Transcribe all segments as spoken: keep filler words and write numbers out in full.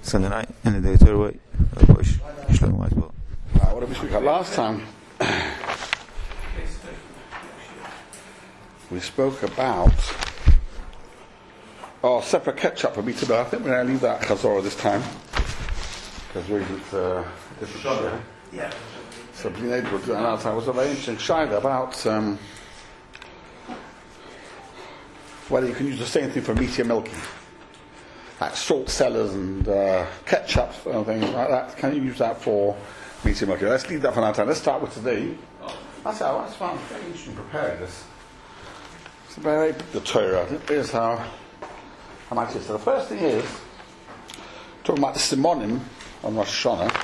Sunday night, and the day to away. What did we speak about last time? We spoke about oh, separate ketchup for me to know. I think we're going to leave that Chazorah this time because we're uh, different. Yeah. Yeah. So being able to do that another time was a very interesting shayla about um, whether you can use the same thing for meaty and milky, like salt cellars and uh, ketchup and things like that. Can you use that for meaty and milky? Let's leave that for another time. Let's start with today. That's how that's fun. Very interesting preparing this. It's a very the Torah. Here's how I might say. So the first thing is talking about the simonim on Rosh Hashanah.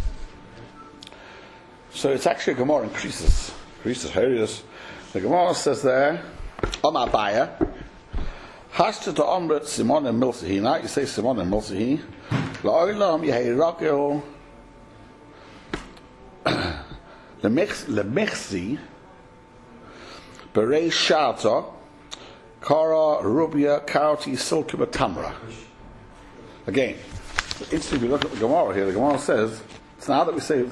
So it's actually a Gemara in Krisis. Krisis, here it is. The Gemara says there, Omar Baya, Hashta to Omret Simonim Milsahi. Now you say Simonim Milsahi. La'olam Yehei Rogel Lemechzi Berei Sharta Kara Rubia Karati Silkima Tamra. Again, instantly we look at the Gemara here. The Gemara says, so now that we say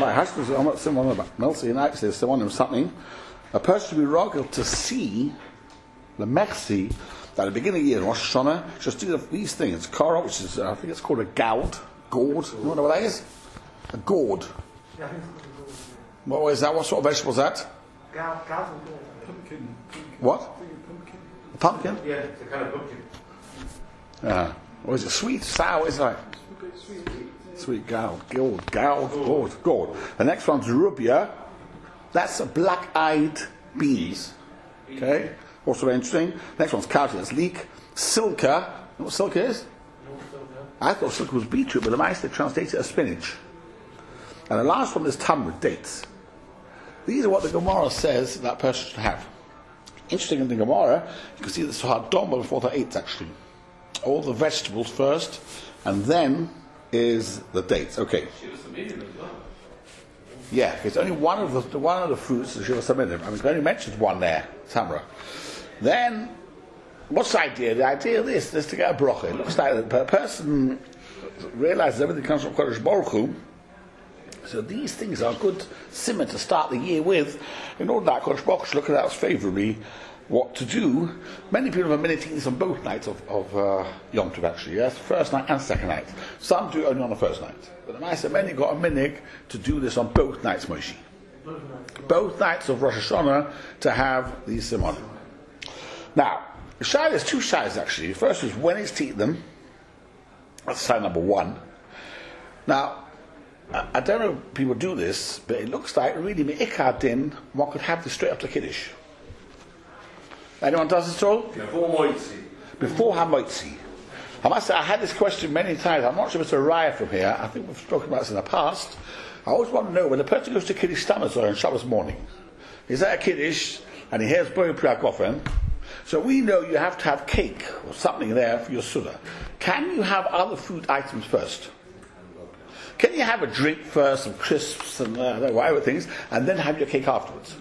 someone something, a person should be rogel to see the mechzi that at the beginning of the year, Rosh Hashanah, just do these things. Kara, which is uh, I think it's called a gourd. Gourd. You know what that is? A gourd. Yeah, What is that? What sort of vegetable is that? pumpkin. Pumpkin. What? Pumpkin. A pumpkin? Yeah, it's a kind of pumpkin. Yeah. Or is it sweet, sour? Is it like Sweet. sweet gourd, gourd, gourd, gourd, gourd. The next one's rubia. That's a black-eyed beans. Okay. Also very interesting. Next one's karti. That's leek. Silka. You know what silka is? I thought silka was beetroot, but the mice they translate it as spinach. And the last one is tamar, dates. These are what the Gemara says that person should have. Interesting in the Gemara, you can see this hadoma before the eighth actually. All the vegetables first, and then is the dates. Okay. Yeah, it's only one of the one of the fruits that Shiva Samidim. I mean, it only mentions one there, Tamra. Then, what's the idea? The idea of this is to get a bracha. It looks like a person realizes everything comes from Kodesh Baruch Hu. So these things are good simmer to start the year with. In order that Kodesh Baruch Hu should look at us favourably what to do. Many people have meditating this on both nights of, of uh, Yom Tov actually, yes, first night and second night. Some do only on the first night. But the Maaseh many got a minhag to do this on both nights, Moshe. Both nights of Rosh Hashanah to have these simonim. Now, the shai, there's two shais actually. The first is when is to eat them. That's sign number one. Now, I, I don't know if people do this, but it looks like really me'ikar din, one could have this straight up to Kiddush. Anyone does this at all? Before Moitzi. Before HaMoitzi. I must say, I had this question many times. I'm not sure if it's a raya from here. I think we've spoken about this in the past. I always want to know, when a person goes to Kiddush Stamazor on Shabbos morning, is that a Kiddush, and he hears Boy Priyakofen, so we know you have to have cake or something there for your Suda. Can you have other food items first? Can you have a drink first, some crisps and uh, whatever things, and then have your cake afterwards?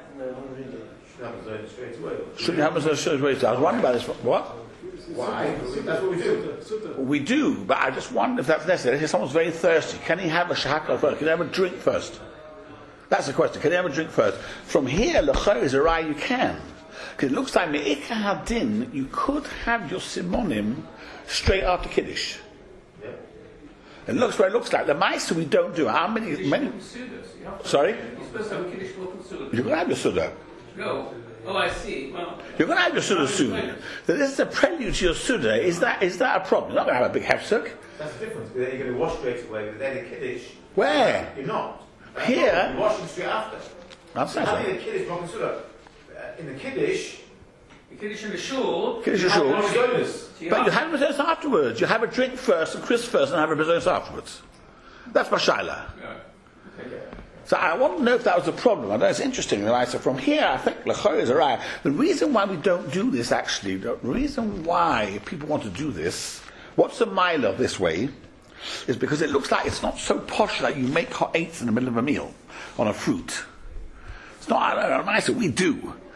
Shouldn't have a straight away. I was wondering about this. What? Why? That's what we do. We do, but I just wonder if that's necessary. If someone's very thirsty, can he have a shahakal first? Can he have a drink first? That's the question. Can he have a drink first? From here, l'chor is a rai you can. Because it looks like me'ikar hadin, you could have your simonim straight after Kiddush. Yeah. It looks what it looks like. The Maaseh we don't do. How many? many sorry? You're supposed to have a Kiddush local Suda. You're going to have your Suda. No. Oh, I see. Well, You're going to have your Suda soon. So this is a prelude to your Suda. Is that is that a problem? You're not going to have a big hefsek. That's the difference. Then you're going to wash straight away, but then a Kiddush. Where? You're not. Here? You're washing straight after. That's So not having right. a Kiddush, Broken Suda. Uh, in the Kiddush, the Kiddush in the shul. Kiddush you is have shul. one bonus. So you But you have- have a bezos afterwards. You have a drink first, and crisp first, and have a bezos afterwards. That's my shaila. Yeah. So I want to know if that was a problem. I know it's interesting. Right? So from here, I think l'chor is a right. The reason why we don't do this, actually, the reason why people want to do this, what's the mile of this way, is because it looks like it's not so posh that you make hot eights in the middle of a meal on a fruit. It's not, I don't know, nice, we do.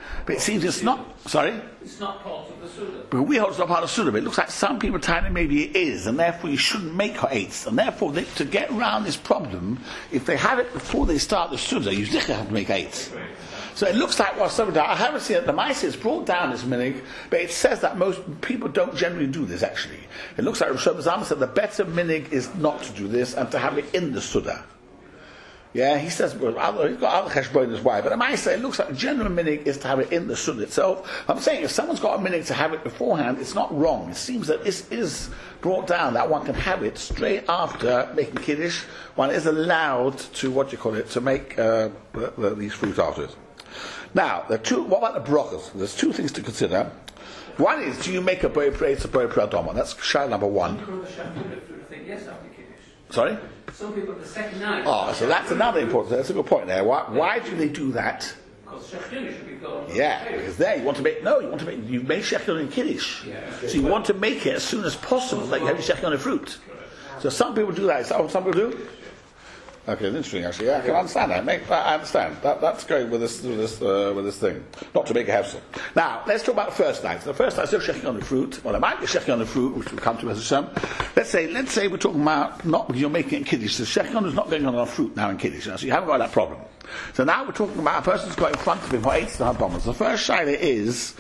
But it seems it's not. Sorry? It's not part of the Suda. But we hold it's not part of Suda, but it looks like some people are telling it maybe it is, and therefore you shouldn't make ha'etz. And therefore, they, to get around this problem, if they have it before they start the Suda, you still have to make ha'etz. So it looks like what some I haven't seen it. The Maaseh has brought down this minig, but it says that most people don't generally do this. Actually, it looks like Rosh Hashanah said the better minig is not to do this and to have it in the Suda. Yeah, he says well, he's got other cheshbon as well, but the Maaseh it looks like the general minig is to have it in the Suda itself. I'm saying if someone's got a minig to have it beforehand, it's not wrong. It seems that this is brought down that one can have it straight after making kiddush. One is allowed to what you call it to make uh, the, the, these fruits afterwards. Now, the two. What about the brachas? There's two things to consider. One is, do you make a boy praise, a boy pradoma? That's shayla number one. People think yes after Kiddush. Sorry? Some people the second night. Oh, so that's another important. That's a good point there. Why, why do they do that? Because Shechina should be gone. Yeah, because there you want to make no, you want to make you make shechina in kiddush. Yeah. So you want to make it as soon as possible that you have your shechina on the fruit. So some people do that. Is that what some people do? Okay, it's interesting actually. Yeah, I can understand that. Make, I understand that. That's going with this, with this, uh, with this thing. Not to make a hefsel. Now let's talk about the first night. The first night is still checking on the fruit. Well, there might be checking on the fruit, which we'll come to as a sum. Let's say, let's say we're talking about not because you're making it in kiddush. The checking on is not going on on fruit now in kiddush. So you haven't got that problem. So now we're talking about a person's got in front of him for eight to have bombers. The first shaila is,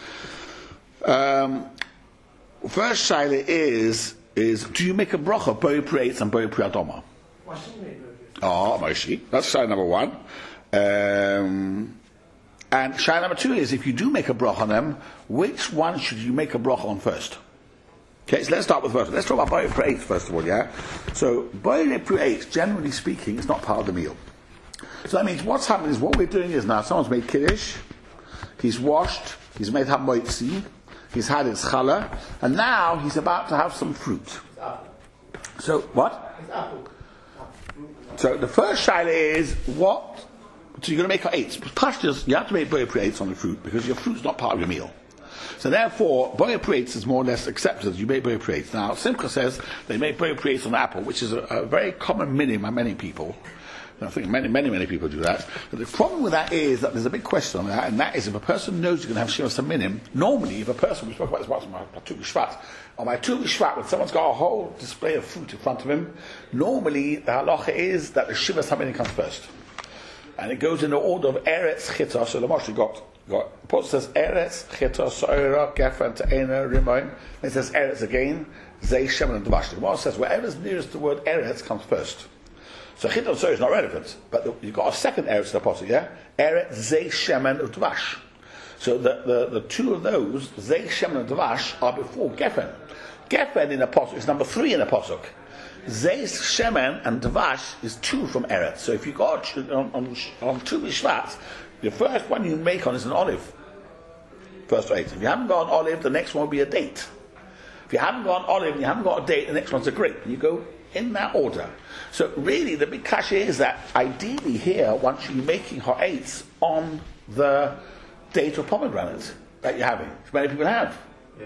um, first shaila is is do you make a bracha boi pri and boi pri adoma? Oh, Moshe. That's shayla number one. Um, and shayla number two is, if you do make a bracha on them, which one should you make a bracha on first? Okay, so let's start with the first one. Let's talk about Boyer Pre-Eitz first of all, yeah? So, Boyer Pre-Eitz, generally speaking, is not part of the meal. So that means what's happening is, what we're doing is now, someone's made Kiddush, he's washed, he's made Hamoitzi, he's had his challah, and now he's about to have some fruit. So, what? So the first shaila is what? So you're going to make eights. Pashtus, you have to make boyer pre-eitz on the fruit because your fruit's not part of your meal. So therefore, boyer pre-eitz is more or less accepted. You make boyer pre-eitz. Now Simcha says they make boyer pre-eitz on the apple, which is a, a very common minimum by many people. I think many, many, many people do that. But the problem with that is that there's a big question on that, and that is if a person knows you're going to have Shiva Saminim, normally if a person, we spoke about this once on my Tu B'Shvat, on my Tu B'Shvat, when someone's got a whole display of fruit in front of him, normally the halacha is that the Shiva Saminim comes first. And it goes in the order of Eretz, Chita, so the Moshe got, got, Paul says Eretz, Chita, Soira, Gefen, Te'ena, Rimoin, it says Eretz again, Zay, Shemen, and Dvash. The Moshe says wherever's nearest the word Eretz comes first. So Chit and Soy is not relevant, but the, you've got a second Eretz in the Apostle, yeah? Eretz, Zay, Shemen, and Dvash. So the, the, the two of those, Zay, Shemen, and Dvash, are before Gefen. Gefen in the Apostle is number three in the Apostle. Zay, Shemen, and Dvash is two from Eretz. So if you go on, on, on Tu B'Shvat, the first one you make on is an olive. First eight. If you haven't got an olive, the next one will be a date. If you haven't got an olive and you haven't got a date, the next one's a grape. And you go in that order. So really the big kasha is that ideally here one should be making ha'etz on the date or pomegranate that you're having, which many people have. Yeah.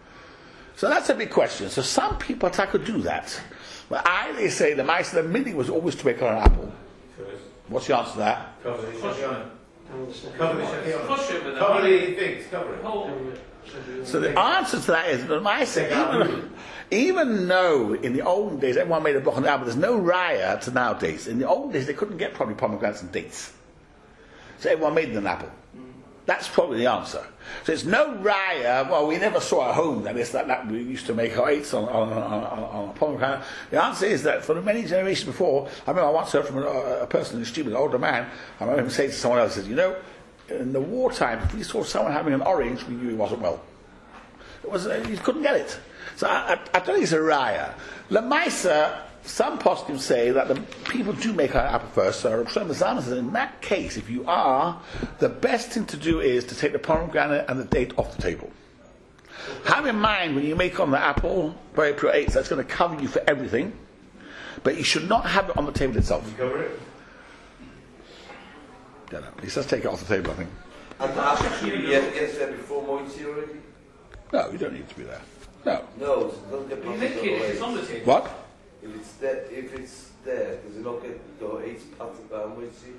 So that's a big question. So some people could do that. But I they say the mice the mini was always to make on an apple. What's the answer to that? Cover the shayla. Cover the shayla. Kosher with Cover the the figs. Cover it. whole. So the answer to that is the mice even, even though in the olden days everyone made a bracha on the apple, there's no raya to nowadays. In the olden days they couldn't get probably pomegranates and dates. So everyone made an apple. That's probably the answer. So it's no raya. Well, we never saw at home that, that, that we used to make ha'etz on, on, on, on, on a pomegranate. The answer is that for many generations before, I remember I once heard from a, a person in the street, an older man, I remember him saying to someone else, he said, you know, in the wartime, if we saw someone having an orange, we knew he wasn't well. It was, uh, you couldn't get it. So I, I, I don't think it's a raya. Lamaisa, some poskim say that the people do make an apple first. So Rav Shlomo Zalman says, in that case, if you are, the best thing to do is to take the pomegranate and the date off the table. Have in mind when you make on the apple, very pure eight, that's going to cover you for everything, but you should not have it on the table itself. You cover it. Yeah, no, he says take it off the table, I think. And the apple you get is there before Moitzi already? No, you don't need to be there. No. No, it doesn't get You passed make away. it, it's on the table. What? If it's there, if it's there, does it not get the eight parts of Moitzi?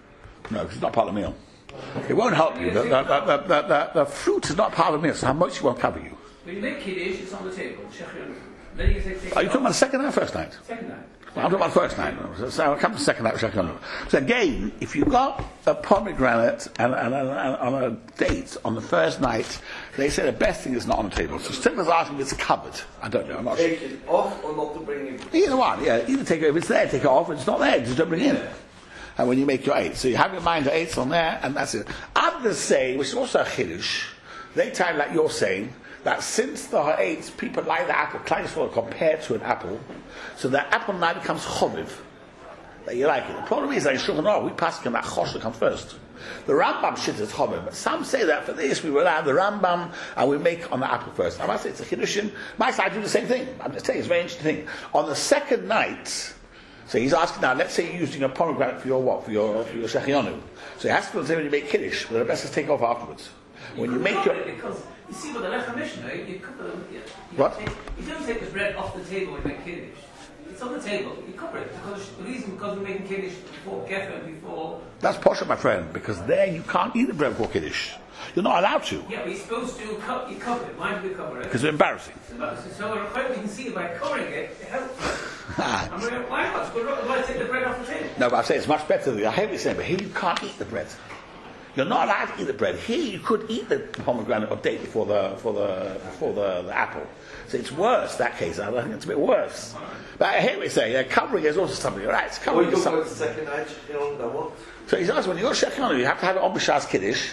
No, because it's not part of the meal. It won't help you. The, the, the, the, the, the fruit is not part of the meal, so how much won't cover you. When you make kiddush, it's on the table. Then you say, take Are you it talking about off. the second night or first night? Second night. Well, I'm talking about the first night. So, so I'll come to the second night. Second night. So again, if you got a pomegranate and, and, and, and on a date on the first night, they say the best thing is not on the table. So Stigler's asking if it's covered. I don't know. I'm not sure. Take it off or not to bring it. Either one, yeah. Either take it, if it's there, take it off. If it's not there, just don't bring it in. And when you make your eight. So you have your mind the eights on there, and that's it. Others say, which is also a chiddush, they time like you're saying, that since the eights, people like the apple, Kleinschweiler compared to an apple, so the apple now becomes choviv. That you like it. The problem is that in Shulchan Aruch, we pass on that chosh comes first. The Rambam shit is choviv, but some say that for this we rely on the Rambam and we make on the apple first. I must say it's a chiddushin. My side do the same thing. I'm just saying it's a very interesting thing. On the second night, so he's asking now, let's say you're using a pomegranate for your what? For your for your shechionu. So he has to say when you make kiddush, but the best is take off afterwards. When you, you make cover your it because you see with the Lechem Mishnah, you cover them. You, you What? Take, you don't take the bread off the table when you make kiddush. It's on the table. You cover it because the reason because we're making kiddush before geffen before. That's posher, my friend, because there you can't eat the bread before kiddush. You're not allowed to. Yeah, but you're supposed to co- you cover it. Why do we cover it? Because it's embarrassing. It's embarrassing. So we can see it by covering it. It helps. I mean, why not? But why take the bread off the table? No, but I say it's much better than I hate what you're saying, but here you can't eat the bread. You're not allowed to eat the bread. Here you could eat the pomegranate or date before the for the before the, the apple. So it's worse that case. I think it's a bit worse. But I hear what you're saying. Yeah, covering is also something. Right? It's Or covering you is talk about something. the second night, you know, that what? So he's asking when you go shechionu, you have to have it on b'shas kiddush.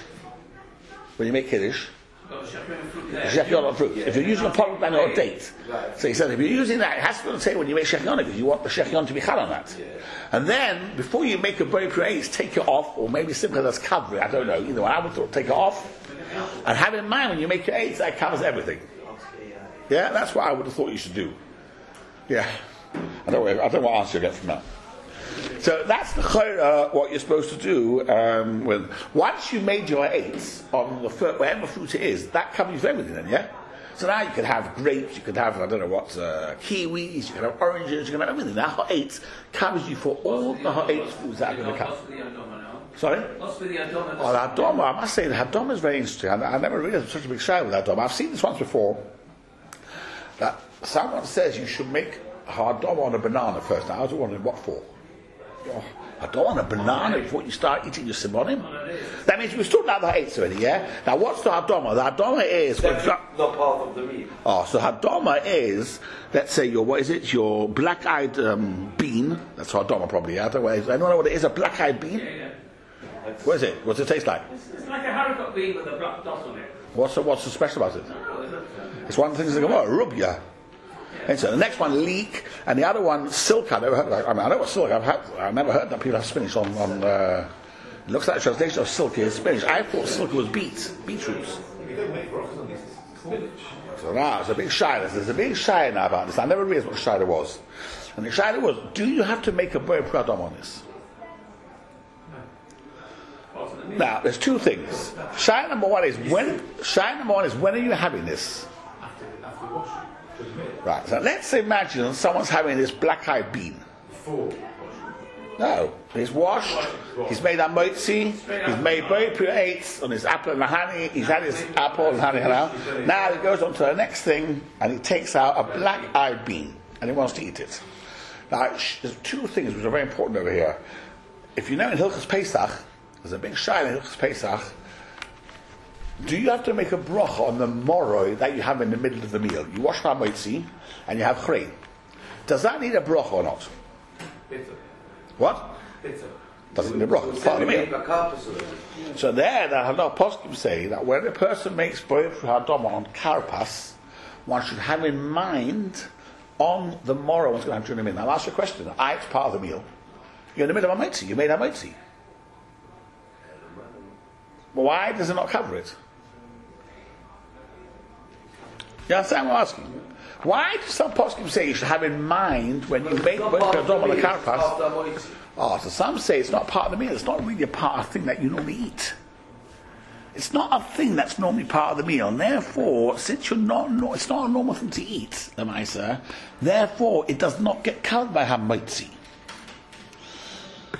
When you make kiddush, Got the shechionu fruit there. shechionu on fruit. If you're using a pomegranate or a date, so he says if you're using that, it has to say when you make shechionu because you want the shechionu to be chal on that. And then before you make a very puree, take it off, or maybe simply that's covering. I don't know. Either way, I would thought take it off, and have in mind when you make your eights that covers everything. Yeah, that's what I would have thought you should do. Yeah, I don't. I don't know what answer you get from that. So that's the chayra, what you're supposed to do. Um, with once you made your eights on the fir- whatever fruit it is, that covers everything. Then, yeah. So now you could have grapes, you could have I don't know what uh, kiwis, you could have oranges, you can have everything. That hot eights covers you for all the hot eights foods that are going to come. What's with the Adoma now? Sorry. What's with the Adoma? Oh, the Hadoma, I must say, the Hadoma is very interesting. I, I never realized such a big shy with Hadoma. I've seen this once before. That someone says you should make a Hadoma on a banana first. Now, I was wondering what for. Oh, Hadoma on a banana before you start eating your simonim? That means we've still done the eights already, yeah? Now, what's the Hadoma? The Hadoma is... That's not part of the meal. Oh, so Hadoma is, let's say, your, what is it? Your black-eyed um, bean. That's Hadoma probably, yeah? Anyone know what it is? A black-eyed bean? Yeah, yeah. What is it? What's it taste like? It's, it's like a haricot bean with a black dot on it. What's so, what's so special about it? Oh, is it? It's one of the things that come out, rubia. And so the next one, leek, and the other one, silk. I never heard of. I mean, I know what silk. I've had. I never heard that people have spinach on. on uh, it looks like the translation of silk is spinach. I thought silk was beets, beetroots. You don't make rocks on these. Spinach. So now it's a big shy. There's a big shy now about this. I never realized what shy there was. And the shy was, do you have to make a boy pradam on this? Now, there's two things. Shy number one is when. Shy number one is when are you having this? After, after washing. Right. So let's imagine someone's having this black-eyed bean. Before washing. No, he's washed. He's made a motzi. He's made very pure eights on his apple and honey. He's had his apple and honey now. Now he goes on to the next thing and he takes out a black-eyed bean and he wants to eat it. Now, there's two things which are very important over here. If you know in Hilchos Pesach, there's a big shine in Hilchos Pesach. Do you have to make a bracha on the moroi that you have in the middle of the meal? You wash the motzi and you have chrei. Does that need a bracha or not? Bitter. What? Bitter. Does it need a bracha? It's part of the meal. So there, the Hadar Poskim say that when a person makes boif hadoma on karpas, one should have in mind on the morrow what's going to happen during the meal. Now, I'll ask you a question. I, it's part of the meal. You're in the middle of a motzi. You made a motzi. Well, why does it not cover it? You understand what I'm asking? Why do some poskim say you should have in mind when you make boif hadoma on the karpas? Oh, so some say it's not part of the meal. It's not really a part of the thing that you normally eat. It's not a thing that's normally part of the meal. And therefore, since you're not, no, it's not a normal thing to eat, the Maisa, therefore it does not get covered by Hamotzi. Others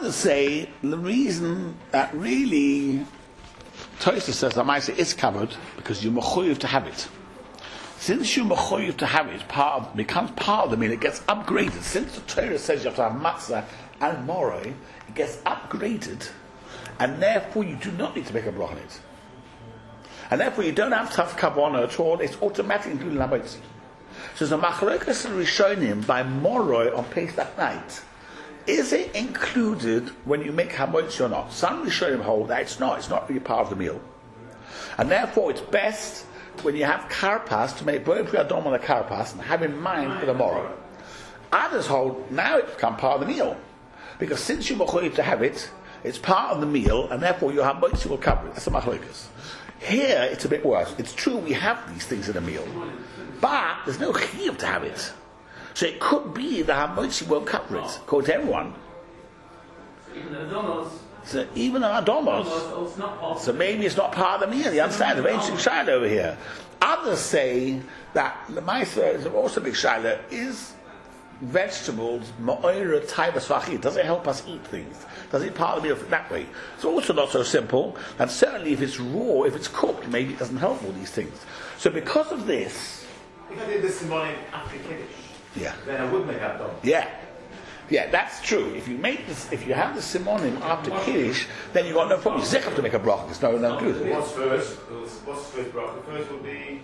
Others say the reason that really Tosfos says that Maisa is covered because you're mechuyev to have it. Since you're mechuyev to have it, part of, becomes part of the meal. It gets upgraded. Since the Torah says you have to have matzah and moroi, it gets upgraded, and therefore you do not need to make a bracha on it. And therefore you don't have to have kavanah at all. It's automatically included in Labaitzi. So the machlokas Rishonim by moroi on Pesach night. Is it included when you make hamotzi or not? Some Rishonim hold that it's not. It's not really part of the meal, and therefore it's best when you have karpas to make boy pri adom on the karpas and have in mind for the morrow. Others hold now it's become part of the meal because since you're mechuyev to have it, it's part of the meal, and therefore your hamotzi will cover it. That's the machlokas. Here it's a bit worse. It's true we have these things in a meal, but there's no chiyuv to have it. So it could be the hamotzi won't cover it, according to everyone. Even the Adomos, So even the adomos, Adomos, it's not part so maybe it's not part of the meal. You understand? The ancient shaila over here. Others say that the ma'aser is also a big shaila. Is vegetables ma'oira taivas v'achid? Does it help us eat things? Does it part of the meal that way? It's also not so simple. And certainly, if it's raw, if it's cooked, maybe it doesn't help all these things. So because of this, If I did this in morning after Kiddush, yeah. then I would make Abdom. Yeah, yeah, that's true. If you make this, if you have the simonim after Kiddush, then you got no problem. You have to make a bracha. There's no no good. What's first? What's the first bracha? The first would be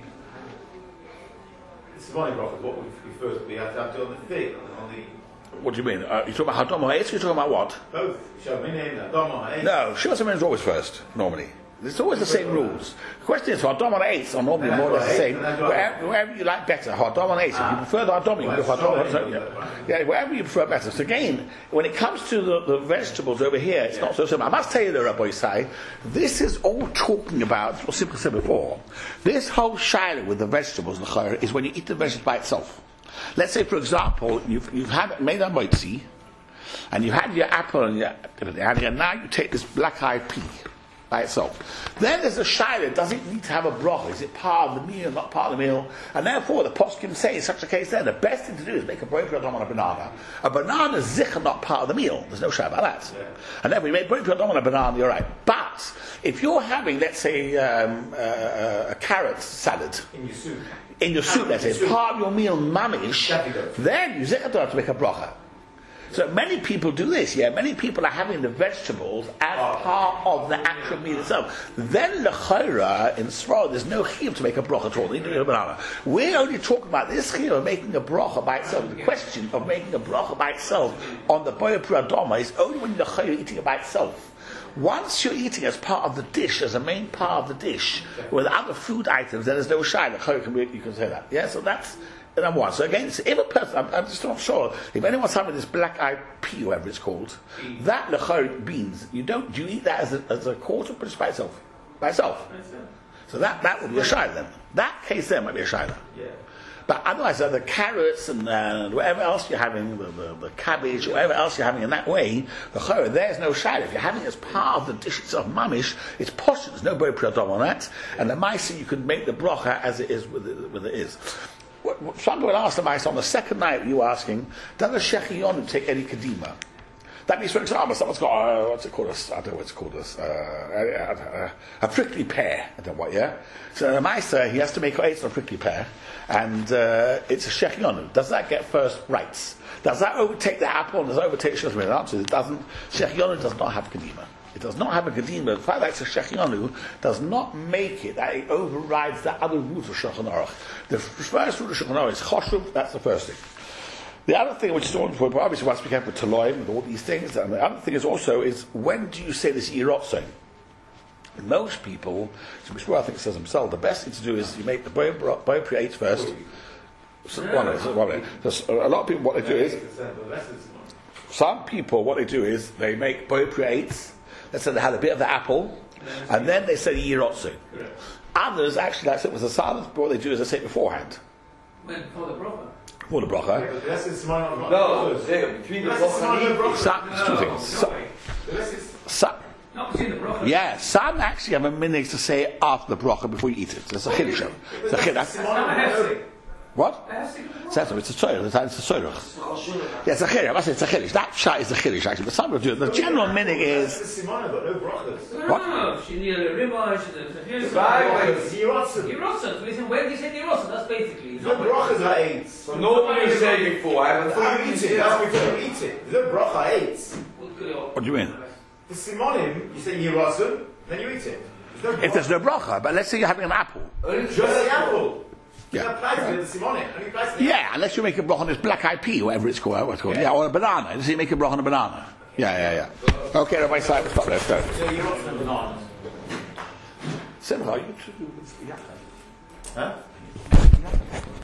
the Simoni bracha. What would be first? We have to have to on the thing on the. What do you mean? Uh, you talking about Hadam Ha'etz? You're talking about what? Both. Show me name that. Dom on eight. No, Shiva Simen is always first normally. It's always the same rules. The question is, Hadam on eights are normally more or less the same. Wherever, wherever you like better, Hadam on eights. If you prefer the Hadam, you can do Hadam on yeah. yeah, wherever you prefer better. So again, when it comes to the, the vegetables over here, it's not so simple. I must tell you, the Rabbi Yisai, this is all talking about what Simcha said before. This whole shaila with the vegetables and the chayr is when you eat the vegetables by itself. Let's say, for example, you've you've had made a moitzi, and you had your apple and your and now you take this black-eyed pea by itself. Then there's a shaila, does it need to have a bracha? Is it part of the meal, not part of the meal? And therefore the poskim say in such a case there, the best thing to do is make a bracha on a banana. A banana is zikr, not part of the meal. There's no shaila about that. Yeah. And then we make bracha on a banana, you're right. But if you're having, let's say, um, uh, a carrot salad in your soup, in your soup, let's say, it's part of your meal mamish, then you zikr to make a bracha. So many people do this, yeah. Many people are having the vegetables as oh. part of the actual meal itself. Then l'chayra in Sfarad, there's no chiyuv to make a bracha at all. You need a banana. We're only talking about this chiyuv of making a bracha by itself. The question of making a bracha by itself on the boya pradama is only when the chayra eating it by itself. Once you're eating as part of the dish, as a main part of the dish, with other food items, then there's no shy. The chayra can be, you can say that. Yeah, so that's number one. So again, if a person, I'm, I'm just not sure, if anyone's having this black-eyed pea, whatever it's called, mm. that lechor beans, you don't, do you eat that as a, as a quarter, but just by itself? By itself. So that, that would be a shayla then. That case there might be a shayla. Yeah. But otherwise, uh, the carrots and uh, whatever else you're having, the, the, the cabbage, whatever else you're having in that way, the chayra, there's no shayla. If you're having it as part of the dish itself, mamish, it's posh, there's no bori priyadom on that, and the maisa, you can make the bracha as it is with it, with it is. What, what, some people ask the maisa on the second night, you asking, does a shechiyonu take any kedima? That means, for example, someone's got, uh, what's it called, a, I don't know what it's called, a, uh, a, a prickly pear, I don't know what, yeah? So the maisa, he has to make eight on a prickly pear, and uh, it's a shechiyonu. Does that get first rights? Does that overtake the apple, and does it overtake shechiyonu? The answer is it doesn't. Shechiyonu does not have kedima. It does not have a kedima. The fact that it's a shechiyonu does not make it that it overrides the other rules of Shulchan Aruch. The first rule of Shulchan Aruch is choshuv, that's the first thing. The other thing which is also important, obviously once we get with Taloim and all these things, and the other thing is also is when do you say this Yirotzain? Most people, so Mishra I think says himself, the best thing to do is you make the Boy Pri eight first. So, one minute, one minute. So a lot of people what they do is some people what they do is they make Boy Pri eights, let's say they had a bit of the apple, and then they say the Yirotzain. Others actually like it was a silence, but what they do is they say it beforehand. When for the bracha. For the bracha. No, between the bracha and some, it's two things. Some, some, Not between the bracha. yeah, some actually have a minute to say after the bracha before you eat it. There's a chiddush. It's a chiddush. What? I have secret Says it's a tzorich. It's a tzorich. Yeah, it's a chiddush. I must say it's a chiddush. That shot is a chiddush actually, but some people do it. The general meaning is The Simona got no brachas. No, What? no, no. She needed a ribeye, she did a here's Brachas, Yiratzim. Yerosa. So listen, when you say Yerosa, that's basically. There's no brachas at eight. So nobody was saying before, I haven't Before I you haven't eat seen it, that's that. before you eat it. There's no bracha at eight. What do you mean? The Simonim, you say Yiratzim, then you eat it. There's no If there's no bracha, but let's say you're having an apple. Just the apple. Yeah. It applies to the Simonim. Only applies to the Yeah, unless you make a bracha on this black eyed pea, whatever it's called. What's it called? Yeah, or a banana. Unless you make a bracha on a banana. Yeah, yeah, yeah. Okay, Rabbi Simon, stop there. Stop. So Yiratzim and bananas. Simcha, you two. Huh?